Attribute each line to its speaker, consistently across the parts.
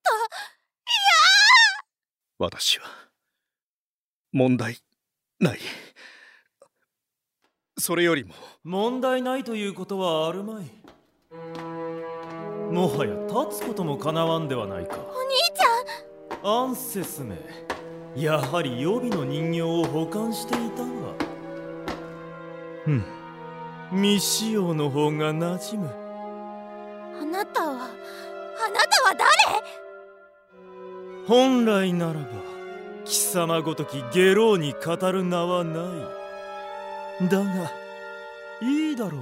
Speaker 1: 私は問題ない。それよりも
Speaker 2: 問題ないということはあるまい。もはや立つこともかなわんではないか。
Speaker 3: お兄ちゃん、
Speaker 2: アンセスめ、やはり予備の人形を保管していたわ。未使用の方が馴染む。
Speaker 3: あなたは誰？
Speaker 2: 本来ならば貴様ごとき下郎に語る名はない。だがいいだろ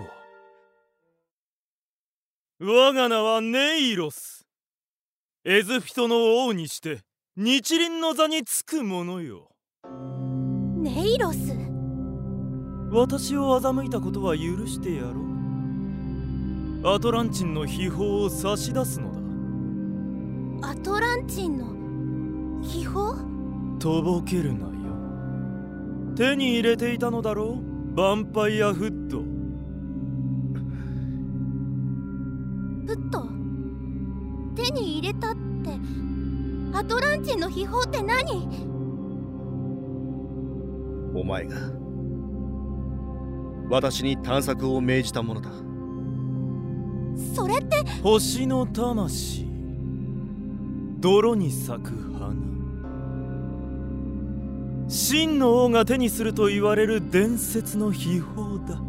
Speaker 2: う。我が名はネイロス。エズフィトの王にして日輪の座につく者よ。
Speaker 3: ネイロス。
Speaker 2: 私を欺いたことは許してやろう。アトランチンの秘宝を差し出すのだ。
Speaker 3: アトランチンの秘宝？
Speaker 2: とぼけるなよ。手に入れていたのだろう、ヴァンパイアフット。
Speaker 3: フット？手に入れたって、アトランチンの秘宝って何？
Speaker 1: お前が私に探索を命じたものだ。
Speaker 3: それって。
Speaker 2: 星の魂、泥に咲く花。真の王が手にすると言われる伝説の秘宝だ。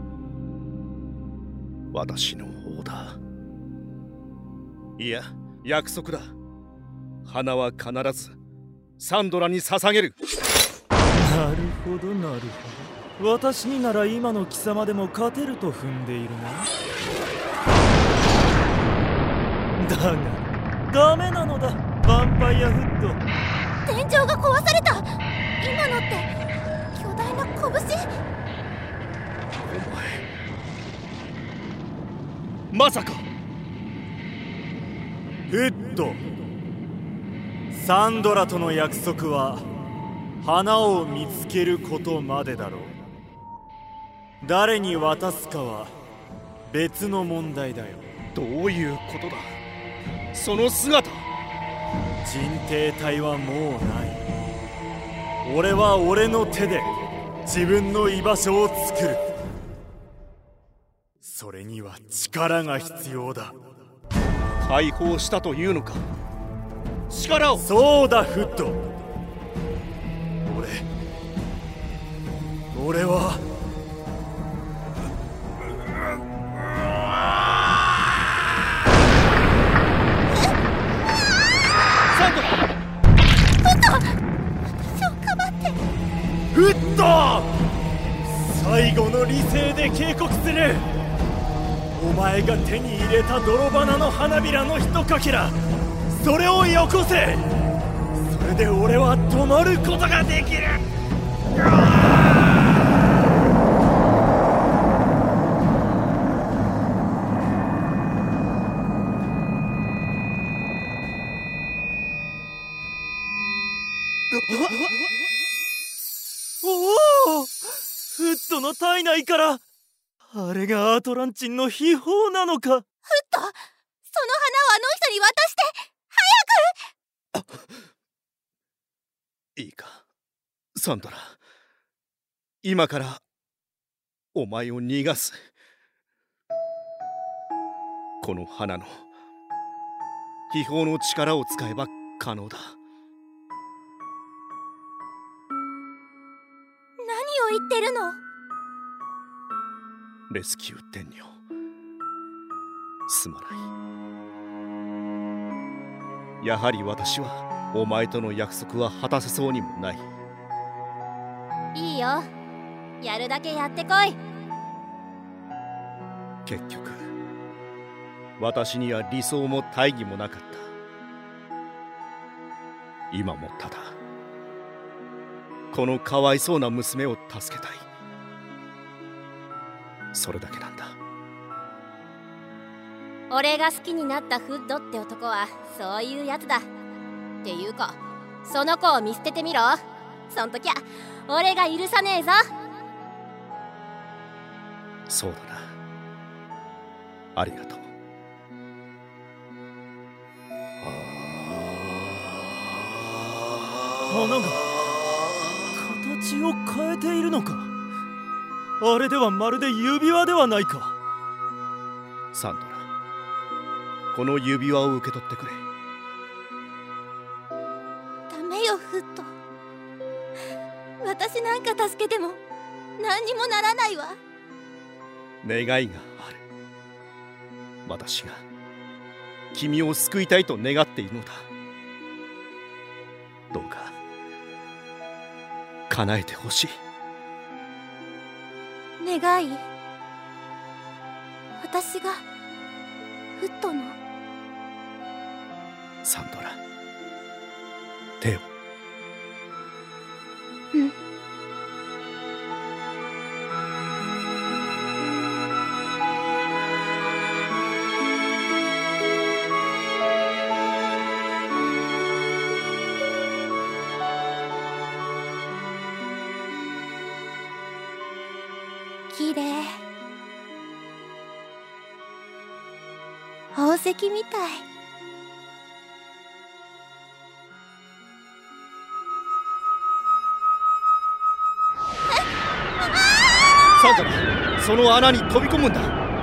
Speaker 1: 私の王だ。いや、約束だ。花は必ずサンドラに捧げる。
Speaker 2: なるほどなるほど。私になら今の貴様でも勝てると踏んでいるな。だがダメなのだ、ヴァンパイアフット。
Speaker 3: 天井が壊された。今のって巨大な拳？
Speaker 1: お前まさか。
Speaker 4: フット、サンドラとの約束は花を見つけることまでだろう。誰に渡すかは別の問題だよ。
Speaker 1: どういうことだ、その姿。
Speaker 4: 人帝体はもうない。俺は俺の手で自分の居場所を作る。それには力が必要だ。
Speaker 1: 解放したというのか、力を。
Speaker 4: そうだフット。俺は
Speaker 1: サンドラ。
Speaker 3: 私をかばって。
Speaker 4: フット、最後の理性で警告する。お前が手に入れた泥花の花びらのひとかけら、それをよこせ。それで俺は止まることができる。
Speaker 2: おお、フットの体内から。あれがアトランチンの秘宝なのか。
Speaker 3: フット、その花をあの人に渡して。
Speaker 1: いいかサンドラ、今からお前を逃がす。この花の秘宝の力を使えば可能だ。
Speaker 3: 何を言ってるの？
Speaker 1: レスキュー天女、すまない。やはり私はお前との約束は果たせそうにもない。
Speaker 3: いいよ、やるだけやってこい。
Speaker 1: 結局私には理想も大義もなかった。今もただこのかわいそうな娘を助けたい、それだけなんだ。
Speaker 3: 俺が好きになったフッドって男はそういうやつだ。っていうか、その子を見捨ててみろ。そんときゃ俺が許さねえぞ。
Speaker 1: そうだな、ありがとう。ああ。
Speaker 2: 花が形を変えているのか。あれではまるで指輪ではないか。
Speaker 1: サンドラ、この指輪を受け取ってくれ。
Speaker 3: ダメよフット。私なんか助けても何にもならないわ。
Speaker 1: 願いがある。私が君を救いたいと願っているのだ。どうか叶えてほしい。
Speaker 3: 願い？私がフットの？
Speaker 1: サンドラ、手を。
Speaker 3: うん。きれい。宝石みたい。
Speaker 1: サンドラ、その穴に飛び込むんだ。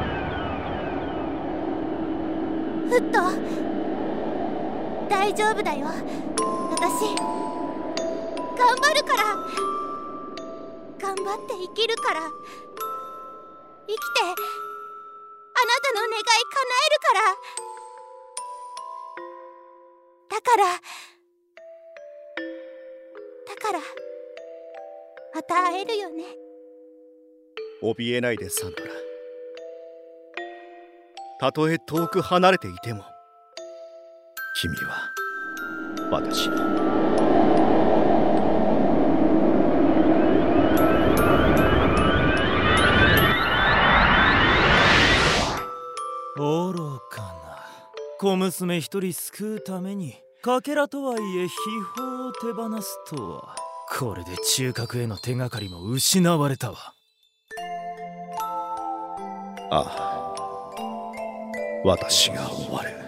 Speaker 3: フット、大丈夫だよ。私頑張るから。頑張って生きるから。生きてあなたの願い叶えるから。だからまた会えるよね。
Speaker 1: 怯えないでサンドラ。たとえ遠く離れていても君は私の。
Speaker 2: 愚かな。小娘一人救うためにかけらとはいえ秘宝を手放すとは。これで中核への手がかりも失われたわ。
Speaker 1: ああ、私が終わる。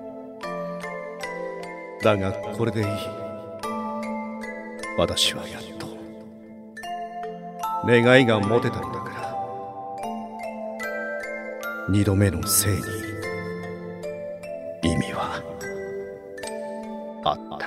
Speaker 1: だがこれでいい。私はやっと願いが持てたのだから。二度目の生に意味はあった。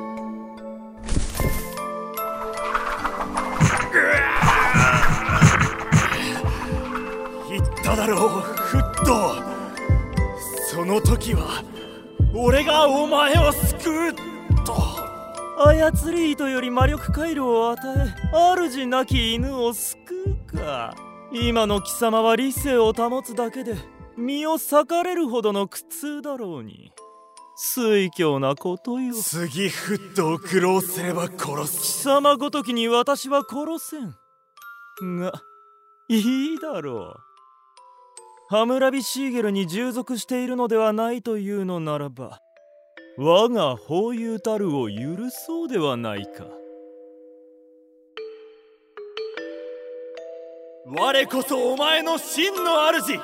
Speaker 4: 言っただろうフット。その時は俺がお前を救うと。
Speaker 2: 操り糸より魔力回路を与え主なき犬を救うか。今の貴様は理性を保つだけで身を裂かれるほどの苦痛だろうに。酔狂なことよ。
Speaker 4: 次フットを苦労すれば殺す。
Speaker 2: 貴様ごときに私は殺せんが、いいだろう。ハムラビシーゲルに従属しているのではないというのならば、我が法雄たるを許そうではないか。
Speaker 4: 我こそお前の真の主。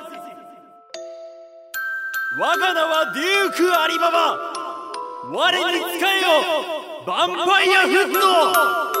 Speaker 4: 我が名はデューク・アリババ。我に仕えよ、ヴァンパイアフット。